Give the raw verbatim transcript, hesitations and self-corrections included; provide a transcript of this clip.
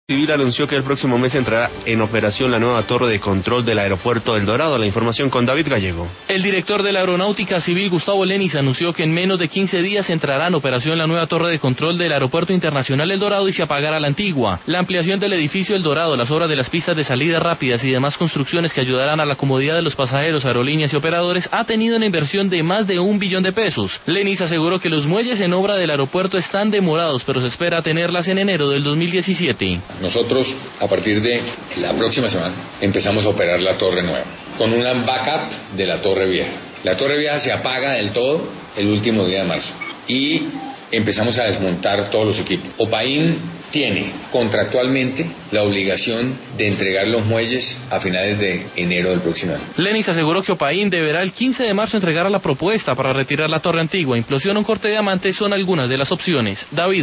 Civil anunció que el próximo mes entrará en operación la nueva torre de control del aeropuerto del Dorado. La información con David Gallego. El director de la Aeronáutica Civil, Gustavo Lenis, anunció que en menos de quince días entrará en operación la nueva torre de control del Aeropuerto Internacional El Dorado y se apagará la antigua. La ampliación del edificio El Dorado, las obras de las pistas de salida rápidas y demás construcciones que ayudarán a la comodidad de los pasajeros, aerolíneas y operadores ha tenido una inversión de más de un billón de pesos. Lenis aseguró que los muelles en obra del aeropuerto están demorados, pero se espera tenerlas en enero del dos mil diecisiete. Nosotros, a partir de la próxima semana, empezamos a operar la torre nueva, con una backup de la torre vieja. La torre vieja se apaga del todo el último día de marzo y empezamos a desmontar todos los equipos. Opaín tiene contractualmente la obligación de entregar los muelles a finales de enero del próximo año. Lenis aseguró que Opaín deberá el quince de marzo entregar la propuesta para retirar la torre antigua. Implosión o un corte de diamante son algunas de las opciones. David.